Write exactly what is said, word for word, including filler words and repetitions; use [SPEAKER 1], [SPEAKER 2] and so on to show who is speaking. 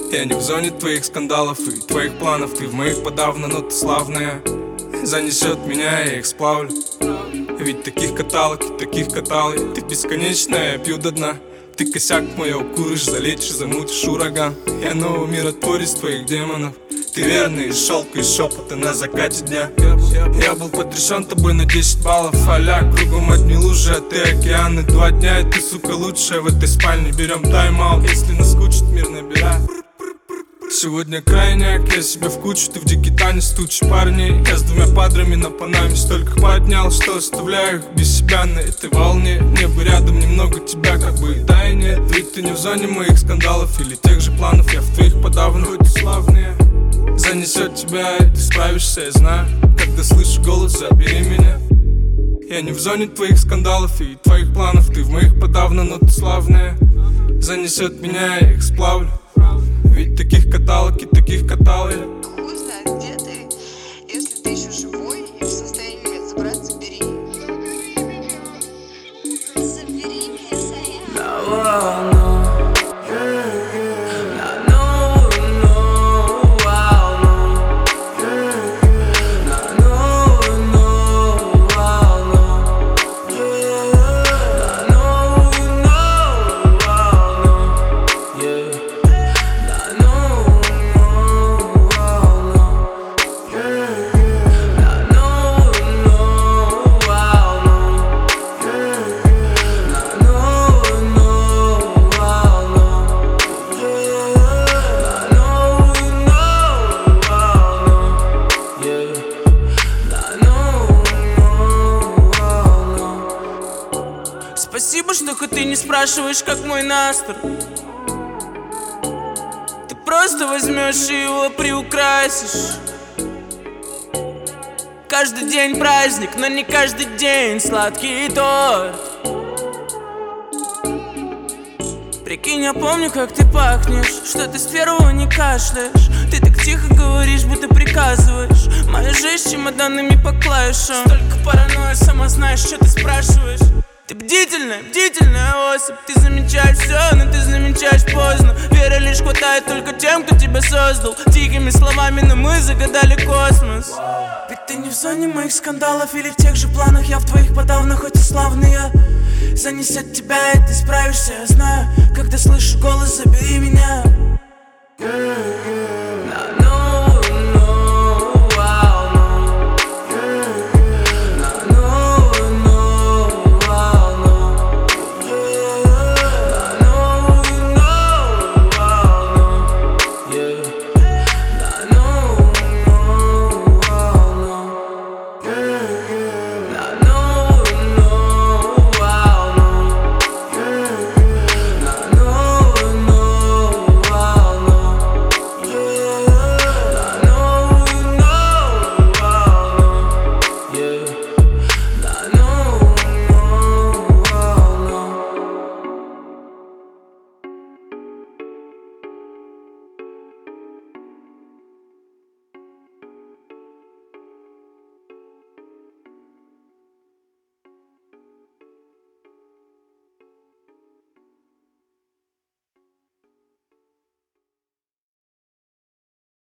[SPEAKER 1] Я не в зоне твоих скандалов и твоих планов. Ты в моих подавно, но ты славная. Занесет меня, я их сплавлю. Ведь таких каталок и таких катал я. Ты бесконечная, я пью до дна. Ты косяк мой, укуришь, залечишь, замутишь ураган. Я новый миротворец твоих демонов. Ты верный из шелка, из шепота на закате дня. Я был потрясен тобой на десять баллов. А-ля, кругом одни лужи, а ты океаны. Два дня, и ты, сука, лучшая в этой спальне. Берем тайм-аут, если наскучит, мир набирай. Сегодня крайняк, я себя в кучу, ты в дикий танец тучи парней. Я с двумя падрами на панаме столько поднял, что оставляю их без себя на этой волне. Мне бы рядом немного тебя, как бы и да и нет. Ведь ты не в зоне моих скандалов или тех же планов. Я в твоих подавно, хоть и славные. Занесет тебя, и ты справишься, я знаю. Когда слышу голос, забери меня. Я не в зоне твоих скандалов и твоих планов. Ты в моих подавно, но ты славная. Занесет меня, я их сплавлю. Ведь таких каталок и таких катал я.
[SPEAKER 2] Хуй знает, где ты. Если ты еще живой и в состоянии меня забрать, забери. Забери меня,
[SPEAKER 3] на волну. Спасибо, что хоть ты не спрашиваешь, как мой настр. Ты просто возьмешь и его приукрасишь. Каждый день праздник, но не каждый день сладкий торт. Прикинь, я помню, как ты пахнешь, что ты с первого не кашляешь. Ты так тихо говоришь, будто приказываешь. Моя жизнь чемоданами по клавишам. Столько паранойя, сама знаешь, что ты спрашиваешь. Ты бдительная, бдительная особь. Ты замечаешь все, но ты замечаешь поздно. Веры лишь хватает только тем, кто тебя создал. Тихими словами, но мы загадали космос. Ведь ты не в зоне моих скандалов или в тех же планах. Я в твоих подавно, хоть и славные. Занесет тебя, и ты справишься, я знаю. Когда слышу голос, забери меня. Yeah, yeah.